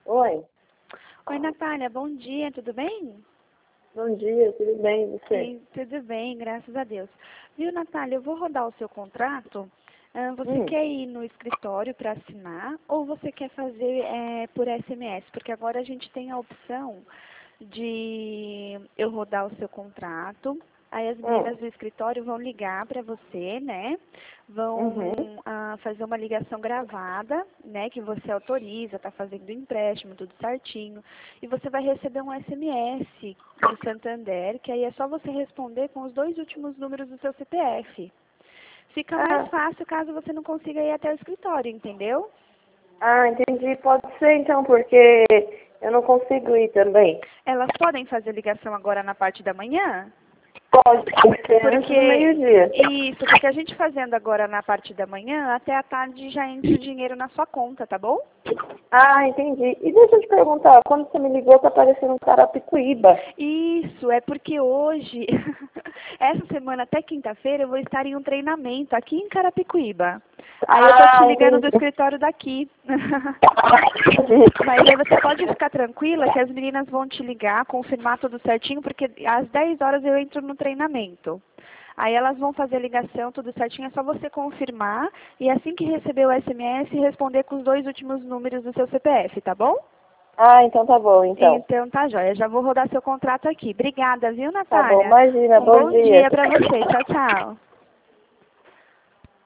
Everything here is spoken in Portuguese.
Oi, Oi, Natália, bom dia, tudo bem? bom dia, tudo bem, e você? Sim, tudo bem, graças a Deus. Viu, Natália, eu vou rodar o seu contrato. Você Hum, quer ir no escritório para assinar ou você quer fazer por SMS? Porque agora a gente tem a opção de eu rodar o seu contrato. Aí as hum, meninas do escritório vão ligar para você, né? Vão uhum. fazer uma ligação gravada, né? Que você autoriza, tá fazendo o empréstimo, tudo certinho. E você vai receber um SMS do Santander, que aí é só você responder com os 2 últimos números do seu CPF. Fica mais Ah, fácil caso você não consiga ir até o escritório, entendeu? entendi, pode ser então, porque eu não consigo ir também. Elas podem fazer ligação agora na parte da manhã? Pode, pode ser antes do Porque, meio-dia. isso, porque a gente fazendo agora na parte da manhã, até a tarde já entra o dinheiro na sua conta, tá bom? Ah, entendi. E deixa eu te perguntar, quando você me ligou, tá aparecendo um Carapicuíba. Isso, é porque hoje, essa semana até quinta-feira, eu vou estar em um treinamento aqui em Carapicuíba. Aí eu tô te Ah, ligando do entendi. escritório daqui. Entendi. Mas aí você pode ficar tranquila que as meninas vão te ligar, confirmar tudo certinho, porque às 10 horas eu entro no treinamento. Aí elas vão fazer a ligação, tudo certinho, é só você confirmar e assim que receber o SMS, responder com os 2 últimos números do seu CPF, tá bom? Ah, então tá bom, então. Então tá joia, já vou rodar seu contrato aqui. Obrigada, viu, Tá bom, Natália? imagina, Um bom bom dia. dia pra você. Tchau, tchau.